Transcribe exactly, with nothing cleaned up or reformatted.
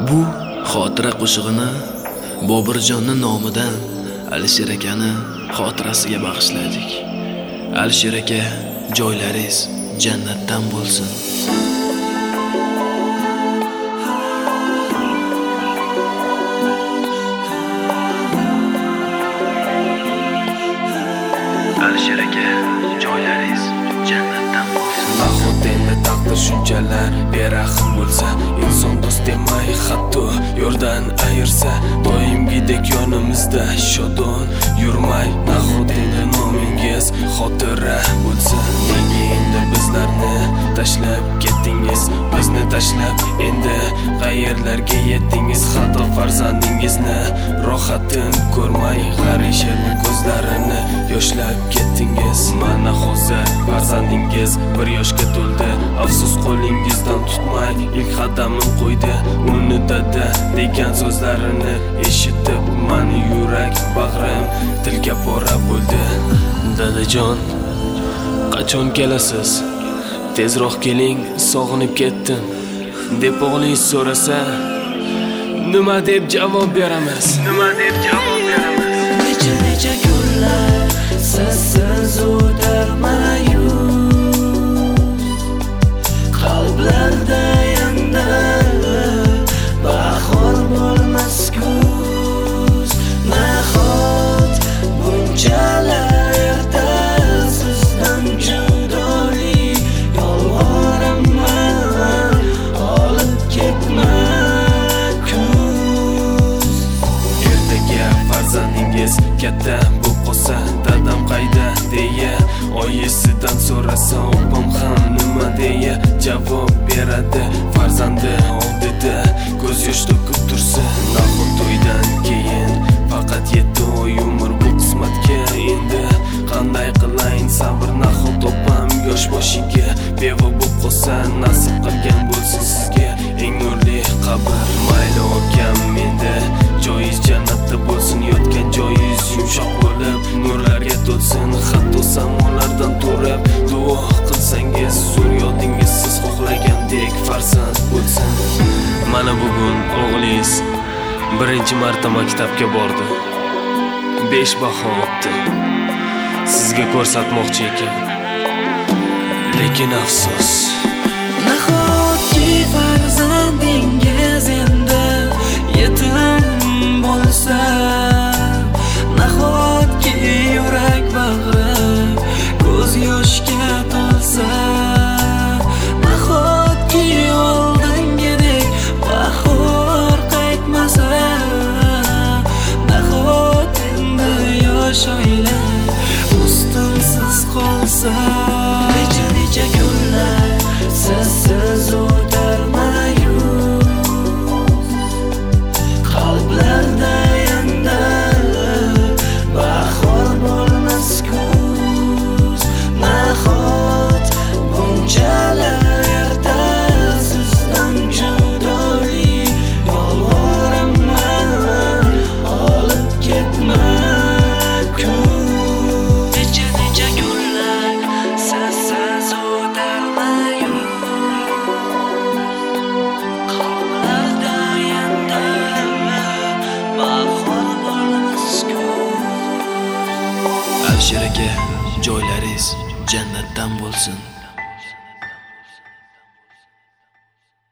Bu xotira qo'shig'ini Bobirjonning nomidan Alisher akani xotirasiga bag'ishladik. Alisher aka, joylaringiz jannatdan bo'lsin. Alisher aka, joylaringiz jannatdan bo'lsin. Nahot endi taqdir shunchalar beraxim bo'lsa, inson do'st demay hatto yo'ldan ayirsa, doimgidek yonimizda shodon yurmay, nahot endi nomingiz xotira bo'lsa, nega endi bizlarni tashlab ketdingiz? Bizni tashlab endi qayerlarga yetdingiz? Hatto farzandingizni rohatin ko'rmay, g'arisharning ko'zlarini yoshlab ketdingiz. Mana hozir farzandingiz bir yoshga to'ldi, afsus qo'lingizdan tutmay ilk qadamini qo'ydi. Uni dada degan so'zlarini eshitib, mani yurak bag'rim tilga pora bo'ldi. Dadajon, qachon kelasiz? Tezroq keling, sog'inib ketdim deb o'g'lingiz so'rasa, nima deb javob beramiz? Nima deb javob beramiz? Necha necha kunlar sizsiz o'tarmayus, qalblarda endi bahor bo'lmas kuz. Nahot bunchalar erta sizdan judoli, yolvoraman olib ketma kuz. Ertaga farzandingiz katta bo'lib qolsa, dadam qayda deya oyisidan so'rasa, opam ham nima deya javob beradi? Farzandi oldida ko'z yosh to'kib tursa, nahot to'ydan keyin faqat yetti oy umr bu qismatga endi qanday qilayin sabr? Nahot opam yosh boshiga beva bo'lib qolsa, nasib qilgan bo'lsin sizga eng nurli qabr. Mayli okam, menda joyingiz jannatda bo'lsin, yotgan joyingiz yumshoq bo'lib nurlarga to'lsin. Hatto samolardan turib duo qilsangiz, zurriyotingiz siz xohlagandek farzand bo'lsin. Mana bugun o'g'lingiz birinchi marta maktabga bordi, besh baho oldi. Sizga ko'rsatmoqchi ekan, lekin afsus. Nahotki farzandingiz endi yetim bo'lsa, nahotki yurak bag'ri ko'z yoshga to'lsa, nahotki oldingidek bahor qaytmasa, nahot endi yosh oila ustunsiz qolsa. Necha necha kunlar sizsiz o'tarmayus, qalblarda endi bahor bo'lmas kuz. Nahot bunchalar erta sizdan judoli, yolvoraman olib ketma kuz. Necha necha kunlar sizsiz o'tarmayus, qalblarda endi bahor bo'lmas kuz. Alisher aka, joylaringiz jannatdan bo'lsin.